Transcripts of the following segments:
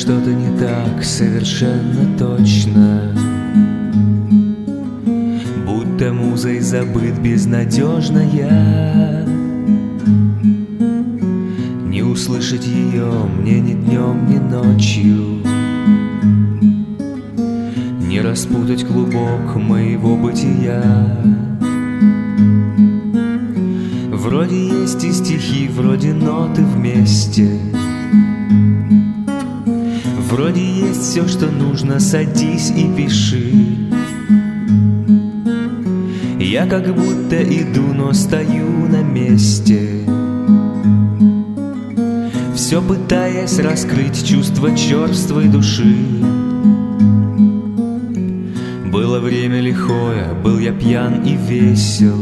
что-то не так, совершенно точно. Будто музой забыт безнадежно я. Не услышать ее мне ни днем, ни ночью, не распутать клубок моего бытия. Вроде есть и стихи, вроде ноты вместе, вроде есть все, что нужно, садись и пиши. Я как будто иду, но стою на месте, все пытаясь раскрыть чувство черствой души. Было время лихое, был я пьян и весел,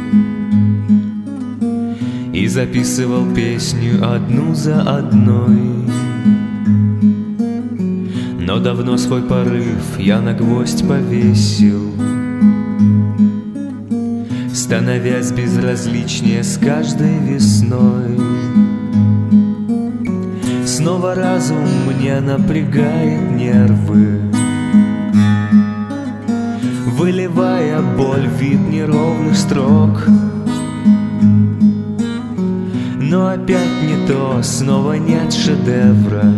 и записывал песню одну за одной. Но давно свой порыв я на гвоздь повесил, становясь безразличнее с каждой весной. Снова разум мне напрягает нервы, выливая боль в вид неровных строк. Но опять не то, снова нет шедевра,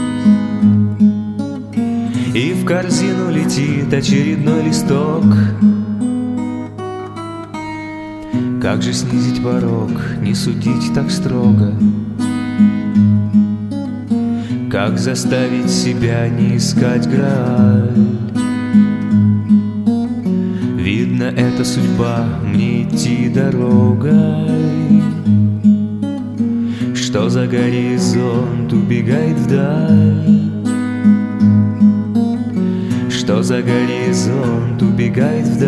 и в корзину летит очередной листок. Как же снизить порог, не судить так строго? Как заставить себя не искать Грааль? Видно, это судьба, мне идти дорогой, что за горизонт убегает вдаль, что за горизонт убегает вдаль.